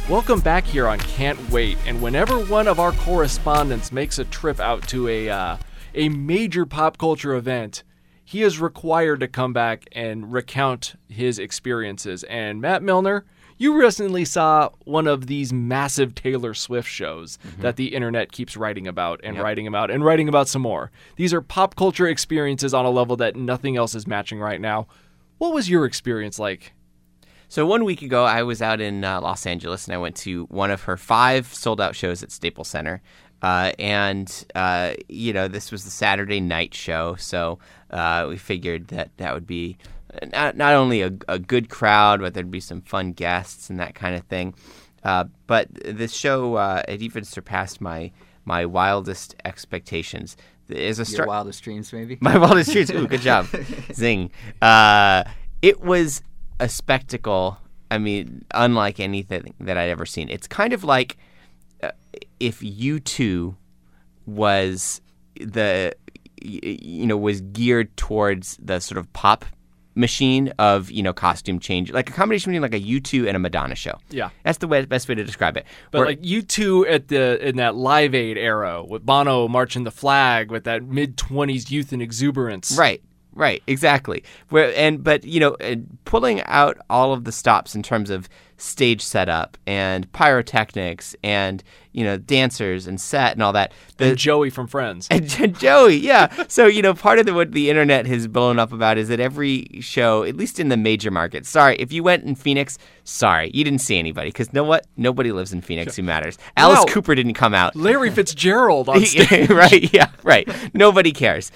Welcome back here on Can't Wait, and whenever one of our correspondents makes a trip out to a major pop culture event, he is required to come back and recount his experiences. And Matt Milner, you recently saw one of these massive Taylor Swift shows that the internet keeps writing about and writing about and writing about some more. These are pop culture experiences on a level that nothing else is matching right now. What was your experience like? So 1 week ago, I was out in Los Angeles, and I went to one of her 5 sold-out shows at Staples Center. This was the Saturday night show, so we figured that would be not only a good crowd, but there'd be some fun guests and that kind of thing. But this show, it even surpassed my wildest expectations. Your wildest dreams, maybe? My wildest dreams. Ooh, good job. Zing. It was a spectacle, unlike anything that I'd ever seen. It's kind of like if U2 was was geared towards the sort of pop machine of, costume change, like a combination between like a U2 and a Madonna show. Yeah. That's the best way to describe it. But like U2 in that Live Aid era with Bono marching the flag with that mid-20s youth and exuberance. Right, exactly. Pulling out all of the stops in terms of stage setup and pyrotechnics and, dancers and set and all that. And Joey from Friends. And Joey, yeah. So, part of what the internet has blown up about is that every show, at least in the major markets, sorry, if you went in Phoenix, sorry, you didn't see anybody because know what? Nobody lives in Phoenix who matters. Alice Cooper didn't come out. Larry Fitzgerald on stage. Right, yeah, right. Nobody cares.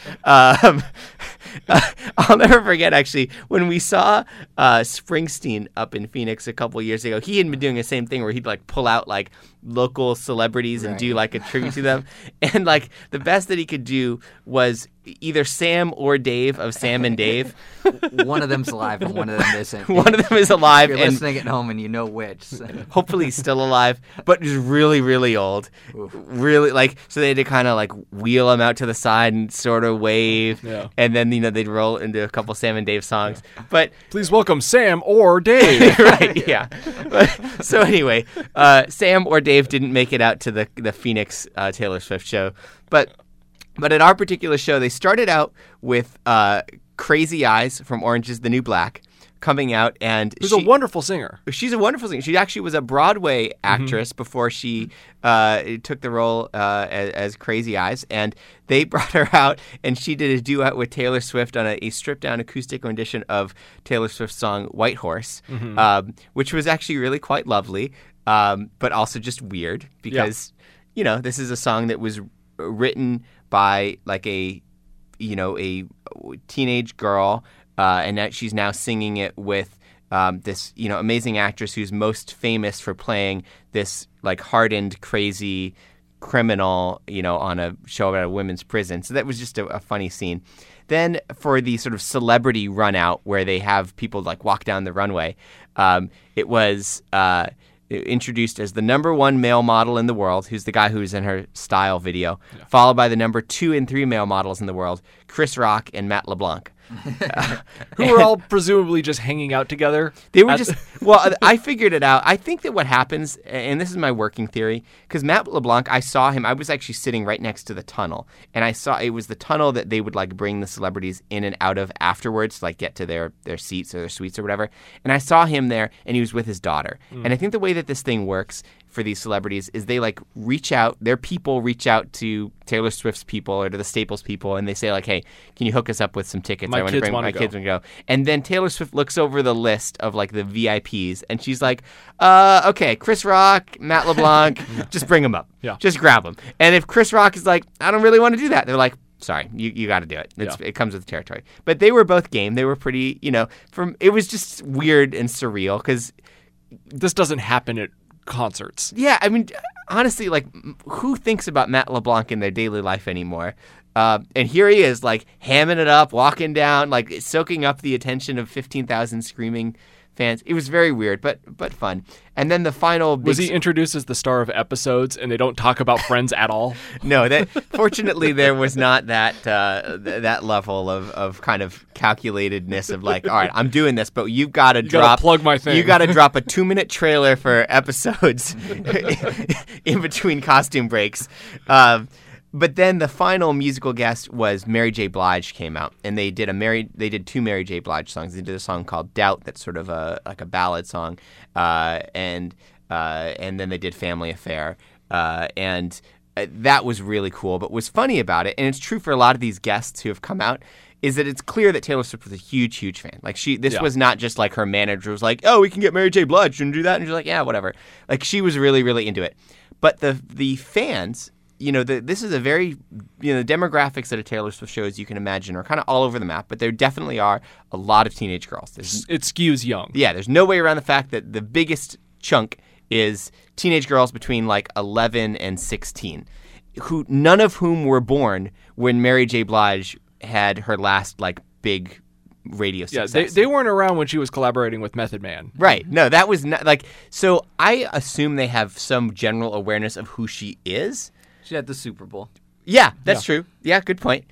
I'll never forget, actually, when we saw Springsteen up in Phoenix a couple years ago, he had been doing the same thing where he'd pull out local celebrities and do a tribute to them. And the best that he could do was either Sam or Dave of Sam and Dave. One of them's alive and one of them isn't. One of them is alive. You're listening at home and you know which. So. Hopefully he's still alive, but just really, really old. Oof. Really, so they had to kind of wheel him out to the side and sort of wave. Yeah. And then, they'd roll into a couple Sam and Dave songs. Yeah. But please welcome Sam or Dave. Right, yeah. So anyway, Sam or Dave didn't make it out to the Phoenix Taylor Swift show. But at our particular show, they started out with Crazy Eyes from Orange is the New Black coming out. And she's a wonderful singer. She's a wonderful singer. She actually was a Broadway actress before she took the role as Crazy Eyes. And they brought her out, and she did a duet with Taylor Swift on a stripped-down acoustic rendition of Taylor Swift's song White Horse, which was actually really quite lovely, but also just weird because, this is a song that was written by a teenage girl, and that she's now singing it with this amazing actress who's most famous for playing this hardened, crazy criminal on a show about a women's prison. So that was just a funny scene. Then for the sort of celebrity run out where they have people walk down the runway, it was introduced as the number 1 male model in the world, who's the guy who's in her Style video, followed by the number 2 and 3 male models in the world, Chris Rock and Matt LeBlanc. Who were all presumably just hanging out together? They were I figured it out. I think that what happens, and this is my working theory, because Matt LeBlanc, I saw him, I was actually sitting right next to the tunnel, and I saw it was the tunnel that they would bring the celebrities in and out of afterwards to get to their seats or their suites or whatever, and I saw him there, and he was with his daughter. And I think the way that this thing works for these celebrities is they reach out, their people reach out to Taylor Swift's people or to the Staples people, and they say hey, can you hook us up with some tickets? My kids want to go. And then Taylor Swift looks over the list of the VIPs, and she's okay, Chris Rock, Matt LeBlanc, just bring them up. Yeah. Just grab them. And if Chris Rock is I don't really want to do that, they're sorry, you got to do it. It comes with the territory. But they were both game. They were pretty, it was just weird and surreal because this doesn't happen at concerts. Yeah, honestly, who thinks about Matt LeBlanc in their daily life anymore? And here he is, hamming it up, walking down, soaking up the attention of 15,000 screaming fans. It was very weird, but fun. And then the final was he introduced as the star of episodes, and they don't talk about Friends at all? No, that fortunately there was not that that level of kind of calculatedness of like, all right, I'm doing this, but you've got to plug my thing. You got to drop a 2-minute trailer for episodes in between costume breaks. But then the final musical guest was Mary J. Blige came out, and they did two Mary J. Blige songs. They did a song called "Doubt" that's sort of like a ballad song, and then they did "Family Affair," and that was really cool. But what's funny about it, and it's true for a lot of these guests who have come out, is that it's clear that Taylor Swift was a huge, huge fan. Like this was not just like her manager was like, "Oh, we can get Mary J. Blige and do that," and she's like, "Yeah, whatever." Like she was really, really into it. But the fans. This is a very, the demographics at a Taylor Swift show, as you can imagine, are kind of all over the map, but there definitely are a lot of teenage girls. It skews young. Yeah, there's no way around the fact that the biggest chunk is teenage girls between like 11 and 16, none of whom were born when Mary J. Blige had her last like big radio success. Yeah, they weren't around when she was collaborating with Method Man. Right. No, that was not like, so I assume they have some general awareness of who she is. She had the Super Bowl. Yeah, that's true. Yeah, good point.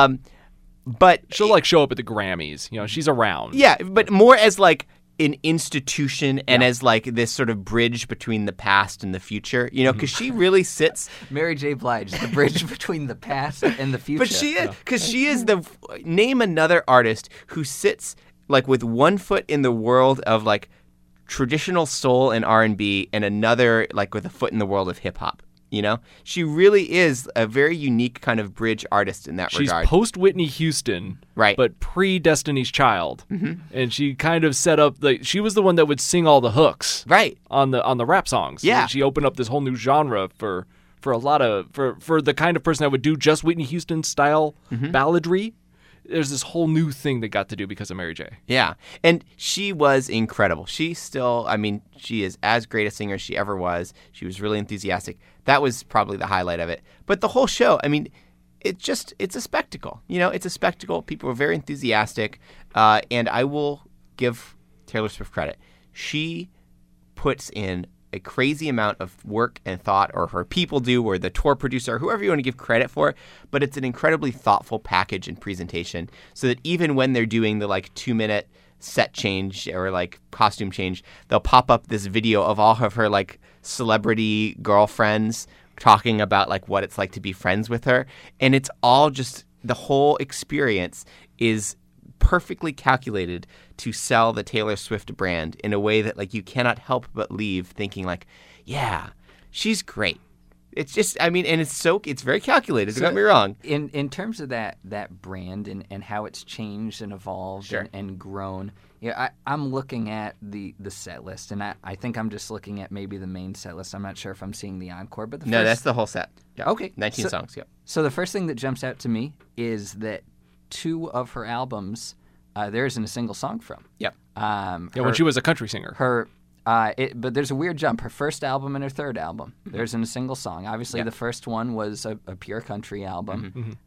But she'll like show up at the Grammys. She's around. Yeah, but more as like an institution and as like this sort of bridge between the past and the future. Because she really sits. Mary J. Blige, the bridge between the past and the future. But she is, because she is name another artist who sits like with one foot in the world of like traditional soul and R&B and another like with a foot in the world of hip hop. She really is a very unique kind of bridge artist in that regard. She's post Whitney Houston, right? But pre Destiny's Child, and she kind of set up she was the one that would sing all the hooks, right, on the rap songs. Yeah, she opened up this whole new genre for a lot of for the kind of person that would do just Whitney Houston style balladry. There's this whole new thing that got to do because of Mary J. Yeah, and she was incredible. She is as great a singer as she ever was. She was really enthusiastic. That was probably the highlight of it. But the whole show, it's a spectacle. It's a spectacle. People were very enthusiastic, and I will give Taylor Swift credit. She puts in a crazy amount of work and thought, or her people do, or the tour producer, whoever you want to give credit for, but it's an incredibly thoughtful package and presentation so that even when they're doing the like 2-minute set change or like costume change, they'll pop up this video of all of her like celebrity girlfriends talking about like what it's like to be friends with her. And it's all just, the whole experience is perfectly calculated to sell the Taylor Swift brand in a way that like you cannot help but leave thinking like, yeah, she's great. It's just, and it's very calculated. Don't get me wrong. In terms of that brand and how it's changed and evolved and grown, I'm looking at the set list, and I think I'm just looking at maybe the main set list. I'm not sure if I'm seeing the encore, but that's the whole set. Yeah. Okay, 19 songs. Yeah. So the first thing that jumps out to me is that 2 of her albums, there isn't a single song from. Yep. When she was a country singer. But there's a weird jump. Her first album and her third album, there isn't a single song. Obviously, the first one was a pure country album.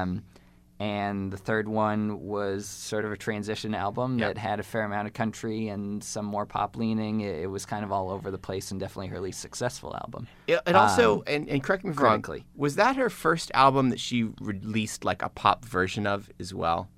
And the third one was sort of a transition album that had a fair amount of country and some more pop leaning. It was kind of all over the place and definitely her least successful album. And also, and correct me if I'm wrong, was that her first album that she released like a pop version of as well?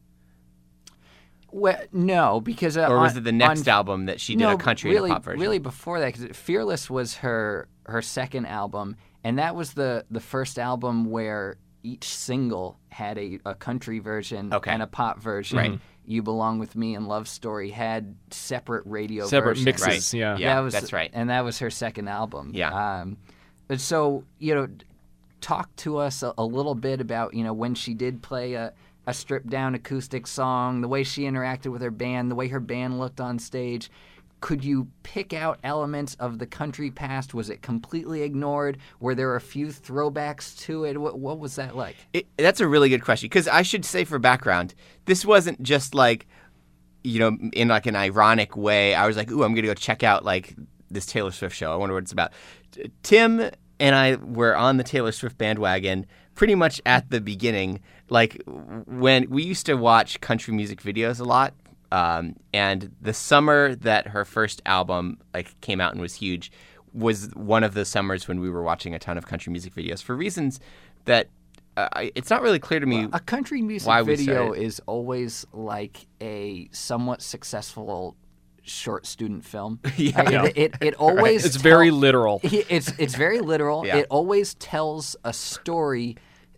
Well, no, because or was it the next album that she did a country and a pop version? Really, before that, because Fearless was her second album, and that was the first album where each single had a country version and a pop version. Right. You Belong With Me and Love Story had separate versions. Mixes. Right. Yeah, that's right. And that was her second album. Yeah. So talk to us a little bit about when she did play a stripped down acoustic song, the way she interacted with her band, the way her band looked on stage. Could you pick out elements of the country past? Was it completely ignored? Were there a few throwbacks to it? What was that like? That's a really good question, because I should say for background, this wasn't just like, in like an ironic way. I was like, ooh, I'm going to go check out like this Taylor Swift show. I wonder what it's about. Tim and I were on the Taylor Swift bandwagon pretty much at the beginning. Like when we used to watch country music videos a lot And the summer that her first album like came out and was huge was one of the summers when we were watching a ton of country music videos for reasons that it's not really clear to me. A country music why we video started. is always like a somewhat successful short student film. It always It's very literal. It's very literal. Yeah. It always tells a story,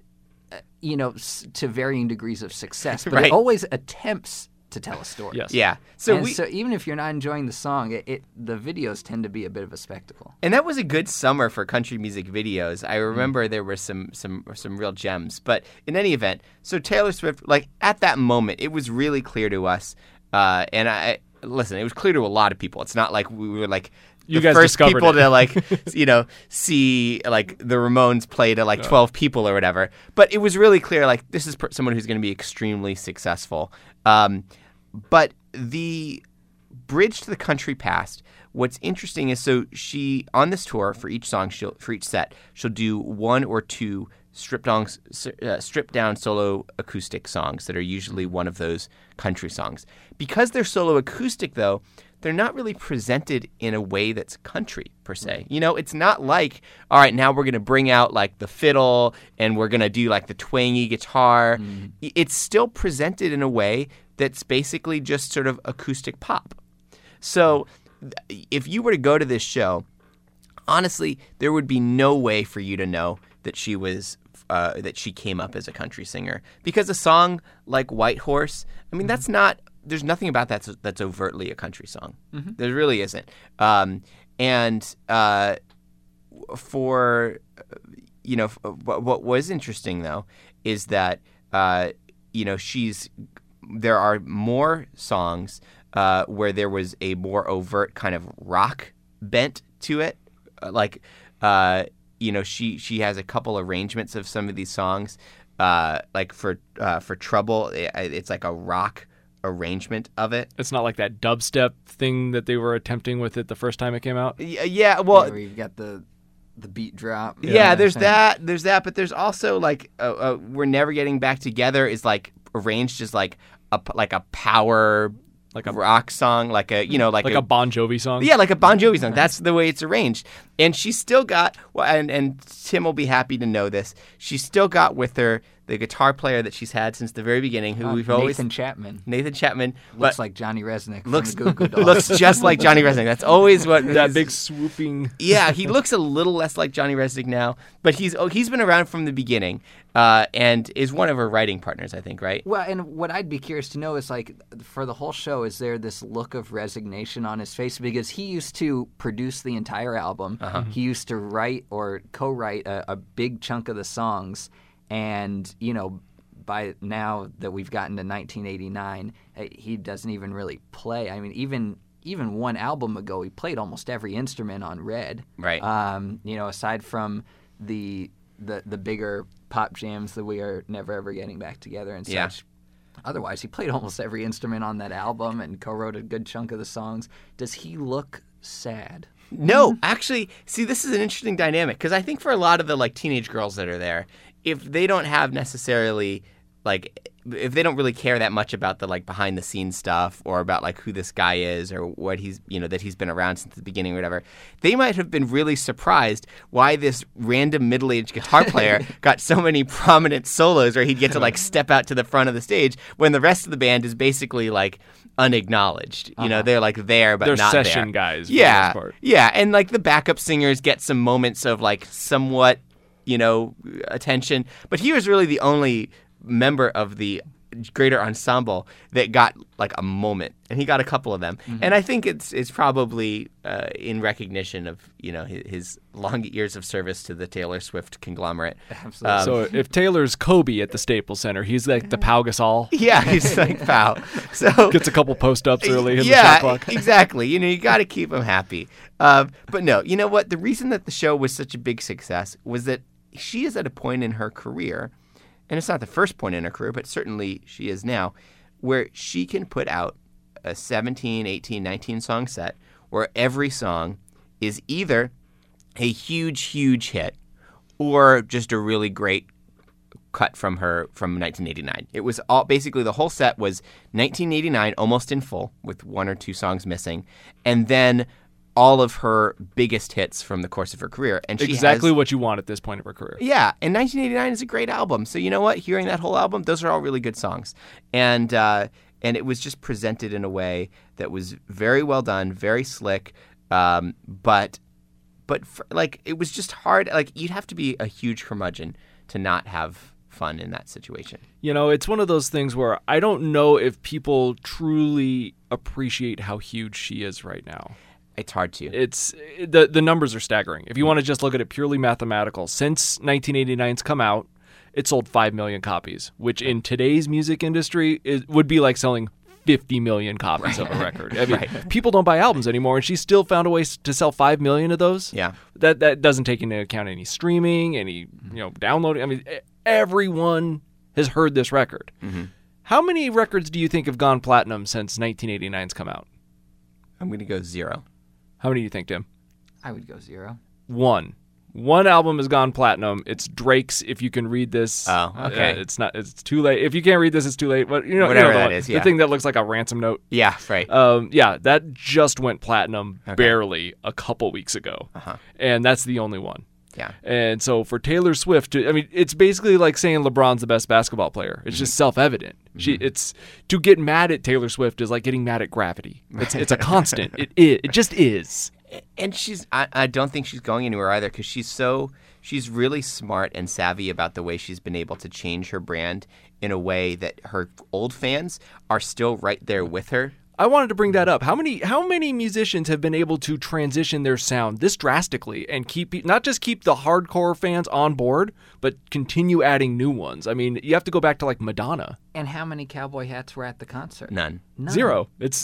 to varying degrees of success, but Right. it always attempts to tell a story. Yes. Yeah. So And so even if you're not enjoying the song, the videos tend to be a bit of a spectacle. And that was a good summer for country music videos. I remember there were some real gems. But in any event, so Taylor Swift, like at that moment, it was really clear to us. And it was clear to a lot of people. It's not like we were like You the guys first discovered people it. to like see like the Ramones play to like 12 people or whatever. But it was really clear like this is someone who's going to be extremely successful. But the bridge to the country past, what's interesting is so she on this tour for each song, for each set, she'll do one or two stripped down solo acoustic songs that are usually one of those country songs. Because they're solo acoustic though, they're not really presented in a way that's country per se. It's not like, all right, now we're going to bring out like the fiddle and we're going to do like the twangy guitar. It's still presented in a way that's basically just sort of acoustic pop. So if you were to go to this show, honestly, there would be no way for you to know that she was that she came up as a country singer, because a song like White Horse, I mean, that's not. There's nothing about that that's overtly a country song. There really isn't. What was interesting though is that there are more songs where there was a more overt kind of rock bent to it. She has a couple arrangements of some of these songs. Like for Trouble, it's like a rock arrangement of it. It's not like that dubstep thing that they were attempting with it the first time it came out. Yeah, well, Where you've got the beat drop. yeah, there's that, but there's also like We're Never Getting Back Together is like arranged as like a power Like a rock song, like a a Bon Jovi song. Yeah, like a Bon Jovi song. That's the way it's arranged. And she's still got, and Tim will be happy to know this, she's still got with her the guitar player that she's had since the very beginning, who we've always... Nathan Chapman. Looks like Johnny Resnick from looks, the Goo Goo Dolls. looks just like Johnny Resnick. That's always what... That big swooping... Yeah, he looks a little less like Johnny Resnick now, but he's been around from the beginning and is one of her writing partners, I think, right? Well, and what I'd be curious to know is, like, for the whole show, is there this look of resignation on his face? Because he used to produce the entire album. He used to write or co-write a big chunk of the songs. And, by now that we've gotten to 1989, he doesn't even really play. I mean, even one album ago, he played almost every instrument on Red. Right. Aside from the bigger pop jams that we are never ever getting back together and such. Yeah. Otherwise, he played almost every instrument on that album and co-wrote a good chunk of the songs. Does he look sad? No, actually, see, this is an interesting dynamic because I think for a lot of the like teenage girls that are there, if they don't have necessarily if they don't really care that much about the like behind the scenes stuff or about like who this guy is or what he's that he's been around since the beginning or whatever, they might have been really surprised why this random middle-aged guitar player got so many prominent solos where he'd get to like step out to the front of the stage when the rest of the band is basically like unacknowledged. They're like there but They're not session there. guys. For Yeah, the most part. yeah, and like the backup singers get some moments of like somewhat attention, but he was really the only member of the greater ensemble that got like a moment, and he got a couple of them. And I think it's probably in recognition of his long years of service to the Taylor Swift conglomerate. Absolutely. So if Taylor's Kobe at the Staples Center, he's like the Pau Gasol. Yeah, he's like pow. So Gets a couple post-ups early in the shot yeah, clock. exactly. You got to keep him happy. But no, you know what? The reason that the show was such a big success was that she is at a point in her career, and it's not the first point in her career, but certainly she is now, where she can put out a 17, 18, 19 song set where every song is either a huge, huge hit or just a really great cut from her from 1989. It was all basically the whole set was 1989 almost in full with one or two songs missing, and then all of her biggest hits from the course of her career. And she exactly what you want at this point of her career. Yeah, and 1989 is a great album. So you know what? Hearing that whole album, those are all really good songs. And it was just presented in a way that was very well done, very slick, but it was just hard. Like, you'd have to be a huge curmudgeon to not have fun in that situation. You know, it's one of those things where I don't know if people truly appreciate how huge she is right now. It's hard to. It's the numbers are staggering. If you want to just look at it purely mathematical, since 1989's come out, it sold 5 million copies, which in today's music industry would be like selling 50 million copies of a record. I mean, people don't buy albums anymore, and she still found a way to sell 5 million of those. Yeah. That doesn't take into account any streaming, any downloading. I mean, everyone has heard this record. Mm-hmm. How many records do you think have gone platinum since 1989's come out? I'm going to go 0. How many do you think, Tim? I would go 0. One album has gone platinum. It's Drake's If You Can Read This. Oh, okay. It's too late. If you can't read this, it's too late. But whatever that is, yeah. The thing that looks like a ransom note. Yeah, right. That just went platinum barely a couple weeks ago. Uh-huh. And that's the only one. Yeah. And so for Taylor Swift, it's basically like saying LeBron's the best basketball player. It's just self-evident. It's to get mad at Taylor Swift is like getting mad at gravity. It's a constant. It just is. And I don't think she's going anywhere either, because she's really smart and savvy about the way she's been able to change her brand in a way that her old fans are still right there with her. I wanted to bring that up. How many musicians have been able to transition their sound this drastically and not just keep the hardcore fans on board, but continue adding new ones? I mean, you have to go back to like Madonna. And how many cowboy hats were at the concert? None. 0. It's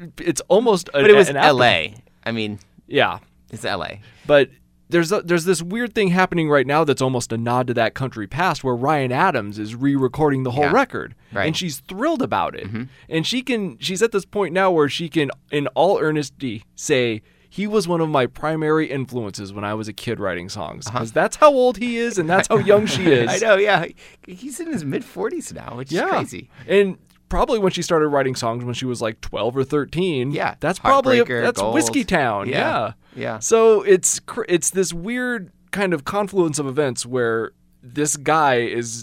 almost. But it was L.A. I mean, yeah, it's L.A. But there's this weird thing happening right now that's almost a nod to that country past, where Ryan Adams is re-recording the whole record, and she's thrilled about it. Mm-hmm. And she's at this point now where she can, in all earnesty, say, he was one of my primary influences when I was a kid writing songs, because that's how old he is and that's how young she is. I know, yeah. He's in his mid-40s now, which is crazy. And probably when she started writing songs when she was like 12 or 13. Yeah. That's probably Gold. Whiskey Town. Yeah. So it's this weird kind of confluence of events where this guy is.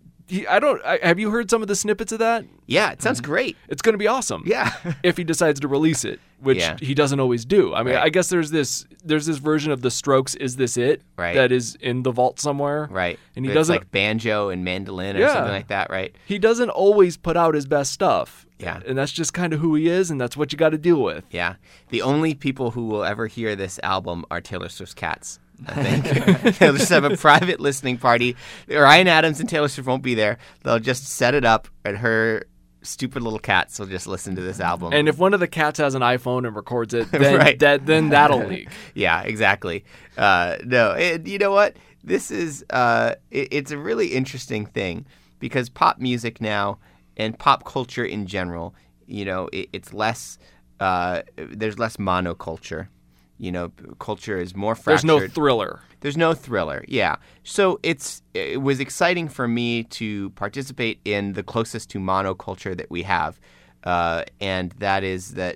Have you heard some of the snippets of that? Yeah, it sounds great. It's going to be awesome. Yeah. If he decides to release it, which he doesn't always do. I mean, I guess there's this version of the Strokes, Is This It? Right. That is in the vault somewhere. Right. And he it's doesn't like banjo and mandolin or something like that, right? He doesn't always put out his best stuff. Yeah. And that's just kind of who he is, and that's what you got to deal with. Yeah. The only people who will ever hear this album are Taylor Swift's cats, I think. They'll just have a private listening party. Ryan Adams and Taylor Swift won't be there. They'll just set it up, and her stupid little cats will just listen to this album. And if one of the cats has an iPhone and records it, then then that'll leak. Yeah, exactly. No, and you know what? This is it's a really interesting thing, because pop music now and pop culture in general, it's less. There's less monoculture. Culture is more fractured. There's no thriller. Yeah. So it was exciting for me to participate in the closest to monoculture that we have, and that is that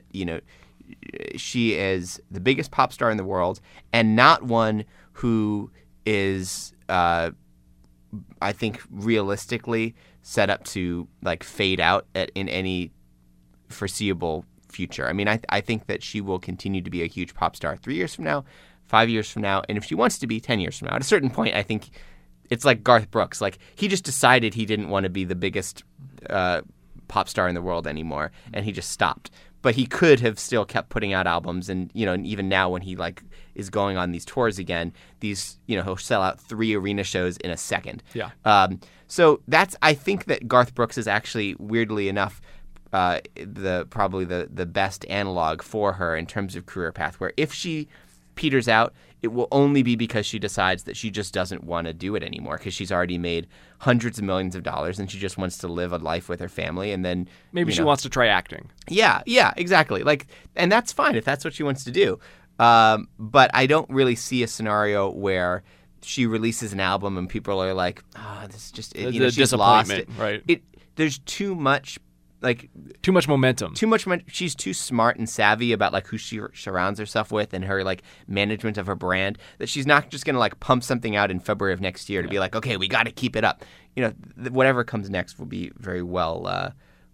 she is the biggest pop star in the world, and not one who is, I think, realistically set up to like fade out in any foreseeable future. I mean, I think that she will continue to be a huge pop star 3 years from now, 5 years from now, and if she wants to be 10 years from now. At a certain point, I think it's like Garth Brooks. Like, he just decided he didn't want to be the biggest pop star in the world anymore, and he just stopped. But he could have still kept putting out albums, and and even now when he is going on these tours again, he'll sell out 3 arena shows in a second. Yeah. So I think that Garth Brooks is actually, weirdly enough, probably the best analog for her in terms of career path, where if she peters out, it will only be because she decides that she just doesn't want to do it anymore, because she's already made hundreds of millions of dollars and she just wants to live a life with her family, and then maybe she wants to try acting. Yeah, exactly. And that's fine if that's what she wants to do. But I don't really see a scenario where she releases an album and people are like, this is just The she's lost it. right? There's too much Momentum. She's too smart and savvy about like who she surrounds herself with and her like management of her brand, that she's not just gonna like pump something out in February of next year to be like, okay, we got to keep it up. Whatever comes next will be very well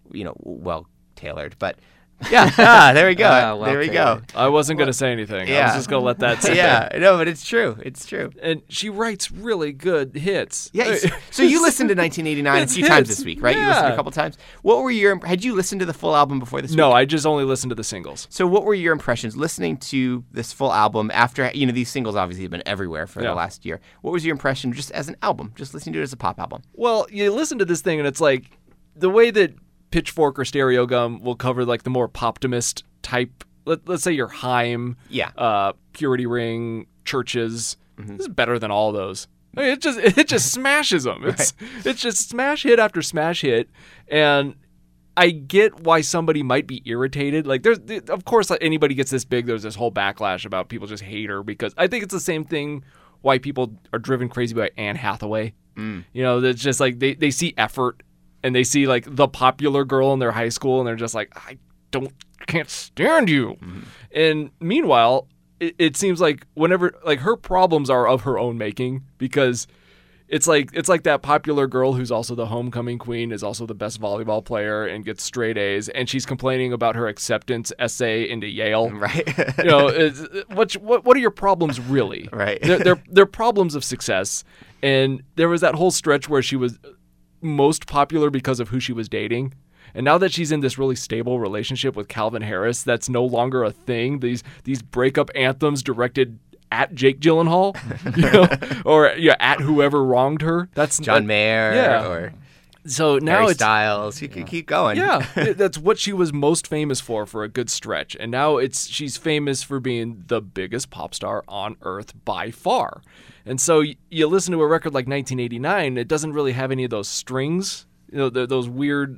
tailored. But yeah, there we go. Well there we go. I wasn't going to say anything. I was just going to let that sit. Yeah, no, but it's true. It's true. And she writes really good hits. Yeah. So you listened to 1989 a few times this week, right? You listened a couple times. Had you listened to the full album before this week? No, I just only listened to the singles. So what were your impressions listening to this full album after, these singles obviously have been everywhere for the last year. What was your impression just as an album, just listening to it as a pop album? Well, you listen to this thing and it's like the way that Pitchfork or Stereo Gum will cover like the more poptimist type. Let's say your Haim, Purity Ring, Churches. This is better than all those. I mean, it just smashes them. It's just smash hit after smash hit, and I get why somebody might be irritated. Like of course, like anybody gets this big, there's this whole backlash about people just hate her, because I think it's the same thing why people are driven crazy by Anne Hathaway. It's just like they see effort. And they see like the popular girl in their high school, and they're just like, can't stand you. And meanwhile, it seems like whenever like her problems are of her own making, because it's like that popular girl who's also the homecoming queen, is also the best volleyball player and gets straight A's, and she's complaining about her acceptance essay into Yale. Right. What are your problems really? Right. They're problems of success. And there was that whole stretch where she was most popular because of who she was dating. And now that she's in this really stable relationship with Calvin Harris, that's no longer a thing. These breakup anthems directed at Jake Gyllenhaal, or at whoever wronged her. That's John Mayer, or so now Harry it's Styles. You can keep going. Yeah, that's what she was most famous for a good stretch, and now she's famous for being the biggest pop star on earth by far. And so you listen to a record like 1989, it doesn't really have any of those strings, those weird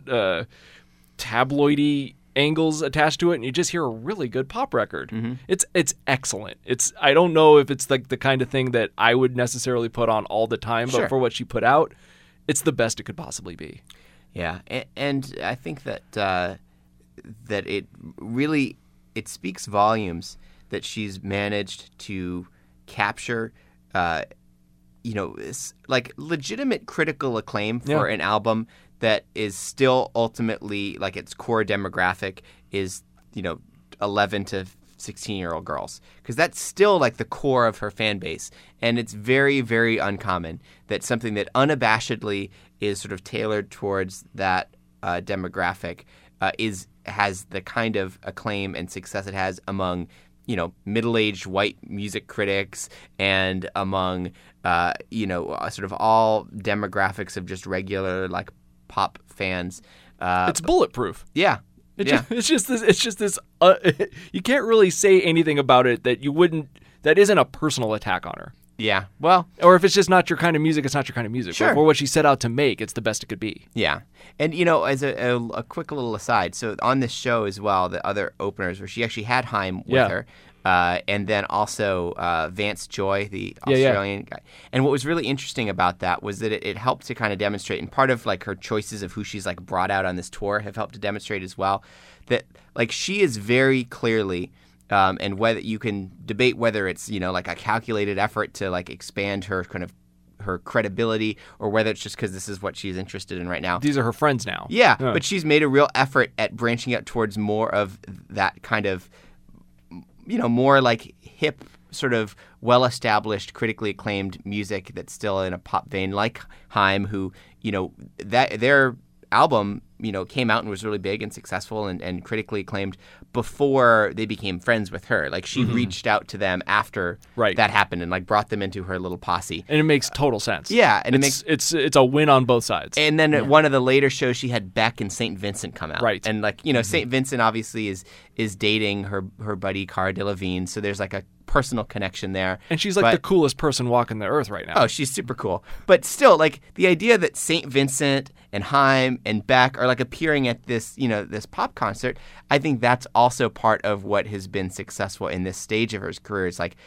tabloidy angles attached to it, and you just hear a really good pop record. It's excellent. I don't know if it's like the kind of thing that I would necessarily put on all the time, but for what she put out, it's the best it could possibly be. Yeah, and I think that that it really speaks volumes that she's managed to capture like legitimate critical acclaim for an album that is still ultimately like its core demographic is 11 to 16-year-old girls, because that's still like the core of her fan base, and it's very, very uncommon that something that unabashedly is sort of tailored towards that demographic has the kind of acclaim and success it has among middle-aged white music critics and among sort of all demographics of just regular like pop fans. It's bulletproof. Yeah. It's just this. You can't really say anything about it that isn't a personal attack on her. Yeah. Well, or if it's just not your kind of music, it's not your kind of music. Sure. But for what she set out to make, it's the best it could be. Yeah. And, as a quick little aside, so on this show as well, the other openers where she actually had Haim with her, and then also Vance Joy, the Australian guy. And what was really interesting about that was that it helped to kind of demonstrate, and part of like her choices of who she's like brought out on this tour have helped to demonstrate as well, that like she is very clearly and whether you can debate whether it's like a calculated effort to like expand her kind of her credibility, or whether it's just because this is what she's interested in right now. These are her friends now. Yeah, but she's made a real effort at branching out towards more of that kind of more like hip, sort of well-established, critically acclaimed music that's still in a pop vein, like Haim, who that their album came out and was really big and successful and critically acclaimed before they became friends with her. Like she reached out to them after that happened and like brought them into her little posse. And it makes total sense. Yeah, and it's a win on both sides. And then at one of the later shows, she had Beck and St. Vincent come out. Right. And like St. Vincent obviously is dating her buddy Cara Delevingne, so there's like a personal connection there. And she's like the coolest person walking the earth right now. Oh, she's super cool. But still, like the idea that St. Vincent and Haim and Beck are like appearing at this, this pop concert, I think that's also part of what has been successful in this stage of her career. It's like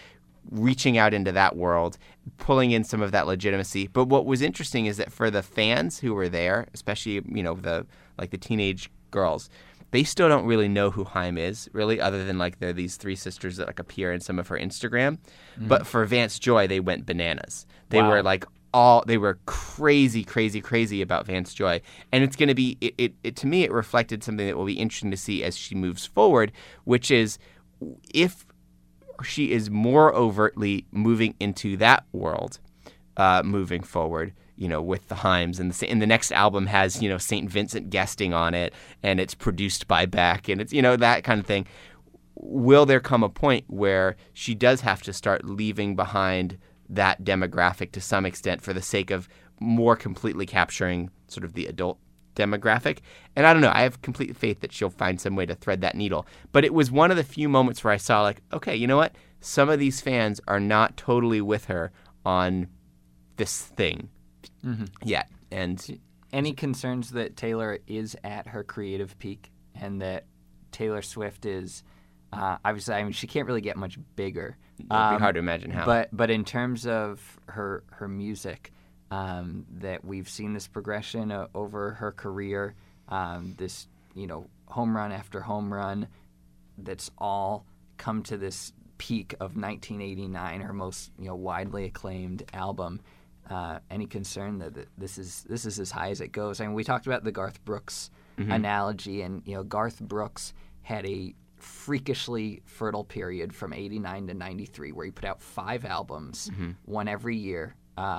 reaching out into that world, pulling in some of that legitimacy. But what was interesting is that for the fans who were there, especially, the teenage girls, they still don't really know who Haim is, really, other than they're these three sisters that appear in some of her Instagram. Mm-hmm. But for Vance Joy, they went bananas. They were they were crazy, crazy, crazy about Vance Joy. And it's going to be, to me, it reflected something that will be interesting to see as she moves forward, which is if she is more overtly moving into that world, moving forward, with the Haims, and the next album has, St. Vincent guesting on it, and it's produced by Beck, and it's, that kind of thing. Will there come a point where she does have to start leaving behind that demographic to some extent for the sake of more completely capturing sort of the adult demographic? And I don't know. I have complete faith that she'll find some way to thread that needle. But it was one of the few moments where I saw okay, you know what? Some of these fans are not totally with her on this thing yet. And any concerns that Taylor is at her creative peak and that Taylor Swift is obviously, she can't really get much bigger. It'd be hard to imagine how. But in terms of her music, that we've seen this progression over her career, this home run after home run, that's all come to this peak of 1989, her most widely acclaimed album. Any concern that this is as high as it goes? I mean, we talked about the Garth Brooks analogy, and Garth Brooks had a freakishly fertile period from 89 to 93 where he put out 5 albums, one every year,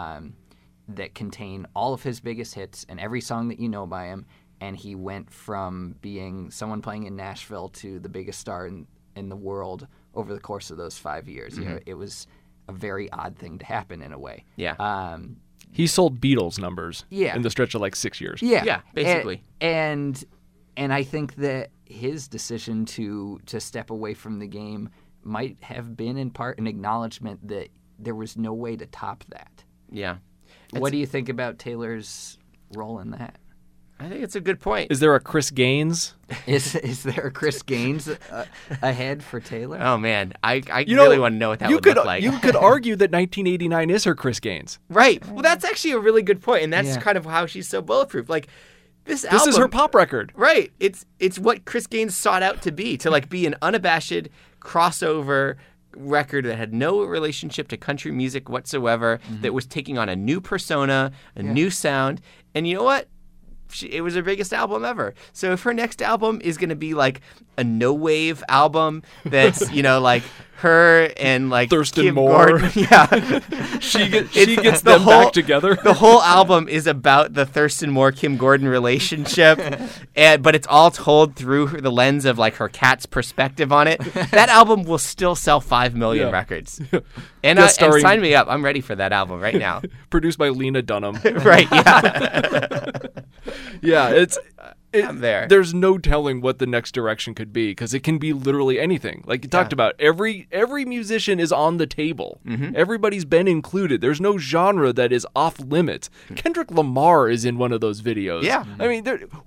that contain all of his biggest hits and every song that you know by him, and he went from being someone playing in Nashville to the biggest star in the world over the course of those 5 years. It was a very odd thing to happen in a way. Yeah. He sold Beatles numbers in the stretch of 6 years. Yeah, basically. And I think that his decision to step away from the game might have been in part an acknowledgement that there was no way to top that. Yeah. What do you think about Taylor's role in that? I think it's a good point. Is there a Chris Gaines? Is there a Chris Gaines ahead for Taylor? Oh, man. I really want to know what that would look like. You could argue that 1989 is her Chris Gaines. Right. Well, that's actually a really good point, and that's kind of how she's so bulletproof. This album, is her pop record. Right. It's what Chris Gaines sought out to be be an unabashed crossover record that had no relationship to country music whatsoever, that was taking on a new persona, a new sound. And you know what? It was her biggest album ever. So if her next album is going to be a no-wave album that's, her and Thurston Kim Moore. Gordon, she gets them back together. The whole album is about the Thurston Moore-Kim Gordon relationship, but it's all told through the lens of like her cat's perspective on it. That album will still sell 5 million records. And sign me up. I'm ready for that album right now. Produced by Lena Dunham. Right, yeah. Yeah, I'm there. There's no telling what the next direction could be because it can be literally anything. Like you talked about, every musician is on the table. Mm-hmm. Everybody's been included. There's no genre that is off limits. Kendrick Lamar is in one of those videos. Yeah. I mean,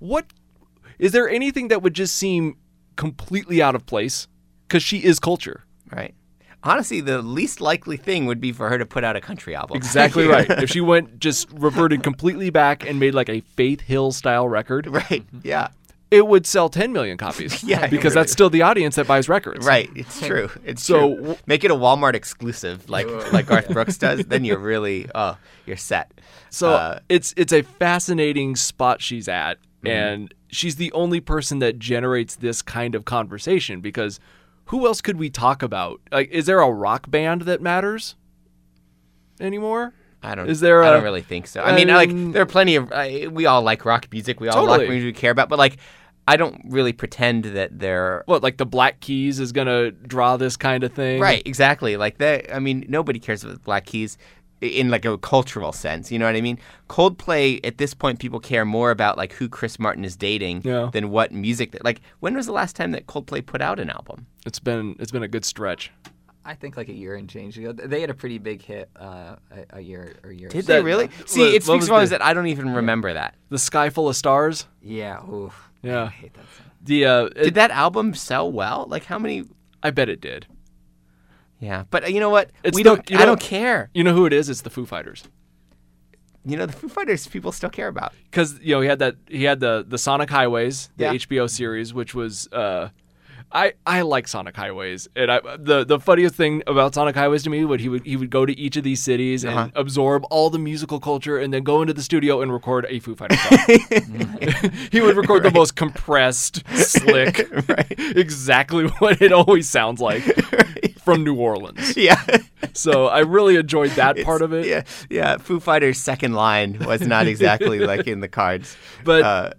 is there anything that would just seem completely out of place? Because she is culture. Right. Honestly, the least likely thing would be for her to put out a country album. Exactly right. If she just reverted completely back and made like a Faith Hill style record. Right, yeah. It would sell 10 million copies. Yeah. Because that's still the audience that buys records. Right, it's true. It's true. Make it a Walmart exclusive like Garth Brooks does, then you're really, you're set. So it's a fascinating spot she's at, and she's the only person that generates this kind of conversation because who else could we talk about? Like, is there a rock band that matters anymore? I don't really think so. I mean, there are plenty of we all like rock music. We all like music we care about, but like, I don't really pretend that they're like the Black Keys is gonna draw this kind of thing, right? Exactly. Like that. I mean, nobody cares about the Black Keys in like a cultural sense. You know what I mean? Coldplay at this point, people care more about like who Chris Martin is dating than what music. Like, when was the last time that Coldplay put out an album? It's been a good stretch. I think like a year and change ago. They had a pretty big hit a year. Did they really? See, it speaks volumes that I don't even remember that. The Sky Full of Stars? Yeah. Ooh, yeah. I hate that song. Did that album sell well? Like how many? I bet it did. Yeah, but you know what? It's I you know- don't care. You know who it is? It's the Foo Fighters. You know, the Foo Fighters people still care about. Because he had the Sonic Highways, the Yeah. HBO series, which was I like Sonic Highways, and the funniest thing about Sonic Highways to me would he would go to each of these cities and absorb all the musical culture, and then go into the studio and record a Foo Fighters song. He would record the most compressed, slick, exactly what it always sounds like from New Orleans. Yeah. So I really enjoyed that part of it. Yeah. Foo Fighters' second line was not exactly like in the cards. But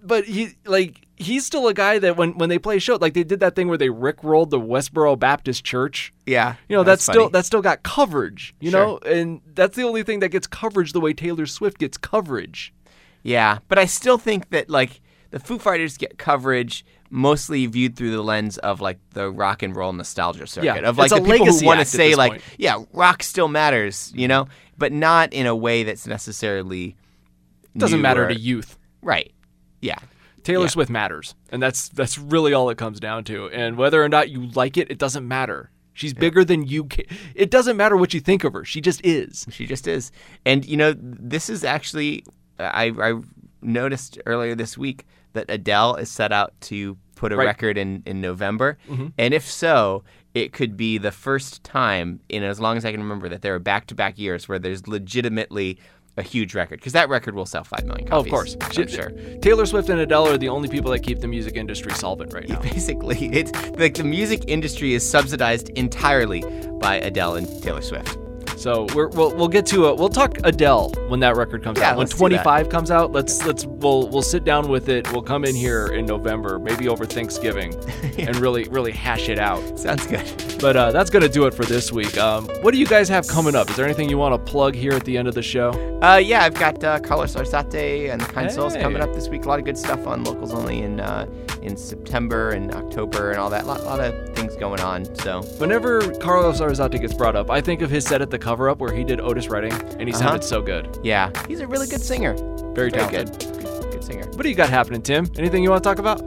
he's still a guy that when they play a show, like they did that thing where they rickrolled the Westboro Baptist Church. Yeah, You know, that's funny. that still got coverage, you know? And that's the only thing that gets coverage the way Taylor Swift gets coverage. Yeah, but I still think that like the Foo Fighters get coverage mostly viewed through the lens of like the rock and roll nostalgia circuit. Yeah, of like it's the a people legacy who want to act at say this like, point. yeah, rock still matters, you know, but not in a way that's necessarily It doesn't new matter or- to youth. Right. Yeah. Taylor Yeah. Swift matters, and that's really all it comes down to. And whether or not you like it, it doesn't matter. She's bigger than you. It doesn't matter what you think of her. She just is. She just is. And, you know, this is actually, I noticed earlier this week that Adele is set out to put a Right. record in November. And if so, it could be the first time in as long as I can remember that there are back-to-back years where there's legitimately a huge record. Because that record will sell 5 million Oh, of copies. course. I'm sure. Taylor Swift and Adele are the only people that keep the music industry solvent right now. Basically, it's like the music industry is subsidized entirely by Adele and Taylor Swift. So we'll get to we'll talk Adele when that record comes Yeah, out. When let's do that. 25 comes out, we'll sit down with it. We'll come in here in November, maybe over Thanksgiving, and really hash it out. Sounds good. But that's gonna do it for this week. What do you guys have coming up? Is there anything you want to plug here at the end of the show? Yeah, I've got Carlos Arzate and the Kind Souls Hey. coming up this week. A lot of good stuff on Locals Only in September and October and all that. A lot of things going on. So Whenever Carlos Arzate gets brought up, I think of his set at the Cover Up where he did Otis Redding, and he sounded so good. yeah, he's a really good singer. Very Very talented. good singer. What do you got happening, Tim? Anything you want to talk about?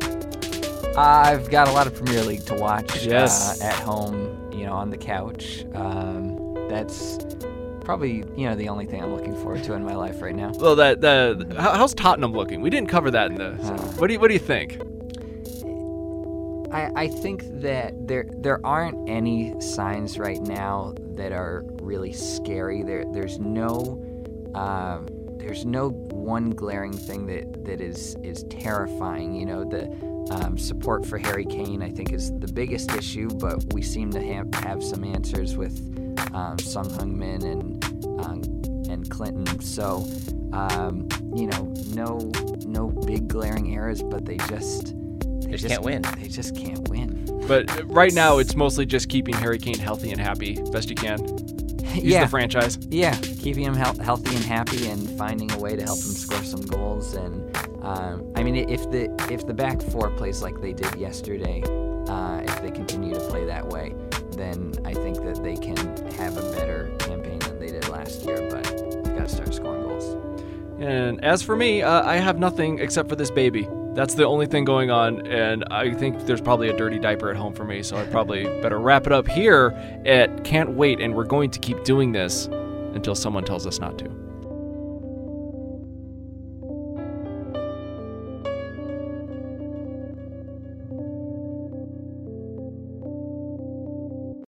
I've got a lot of Premier League to watch Yes. at home, on the couch. That's probably, the only thing I'm looking forward to in my life right now. Well, how's Tottenham looking? We didn't cover that in the. What do you think? I think that there aren't any signs right now that are really scary. There's no one glaring thing that is terrifying. The support for Harry Kane, I think, is the biggest issue, but we seem to have some answers with Sung Heung-min and Clinton. So no big glaring errors, but they just can't win. They just can't win. But right now, it's mostly just keeping Harry Kane healthy and happy best you can. He's the franchise. Yeah, keeping him healthy and happy, and finding a way to help him score some goals. And if the back four plays like they did yesterday, if they continue to play that way, then I think that they can have a better campaign than they did last year. But they've got to start scoring goals. And as for me, I have nothing except for this baby. That's the only thing going on, and I think there's probably a dirty diaper at home for me, so I probably better wrap it up here at Can't Wait, and we're going to keep doing this until someone tells us not to.